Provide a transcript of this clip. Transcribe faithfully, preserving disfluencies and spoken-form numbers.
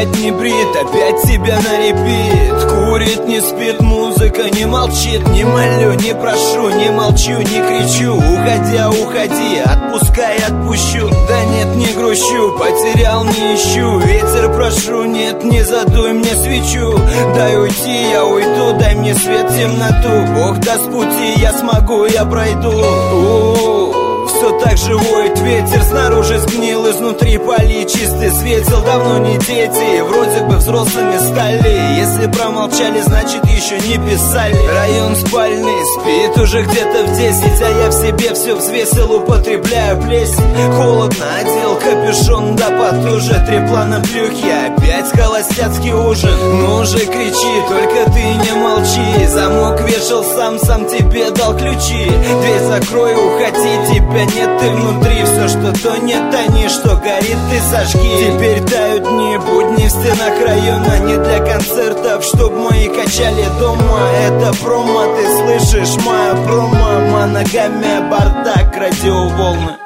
опять не брит, опять тебя на репит. Курит, не спит, музыка не молчит. Не молю, не прошу, не молчу, не кричу. Уходя, уходи, отпускай, отпущу. Да нет, не грущу, потерял, не ищу. Ветер прошу, нет, не задуй мне свечу. Дай уйти, я уйду, дай мне свет, темноту. Бог даст пути, я смогу, я пройду. У-у-у. Все так же воет ветер, снаружи сгнил, изнутри поли чистый светил. Давно не дети, вроде бы взрослыми стали. Если промолчали, значит еще не писали. Район спальный, спит уже где-то в десять, а я в себе все взвесил, употребляю плесень. Холодно, одел капюшон, да потуже. Три плана плюхи, опять холостяцкий ужин. Ну уже кричи, только ты не молчи. Замок вешал сам, сам тебе дал ключи. Дверь закрой, уходи, тебя нет, ты внутри. Все, что тонет, тони, что горит, ты сожги. Теперь тают дни, будни в стенах района. Не для концертов, чтоб мои качали дома. Это промо, ты слышишь, моя промо. Моногамия, бардак, радиоволны.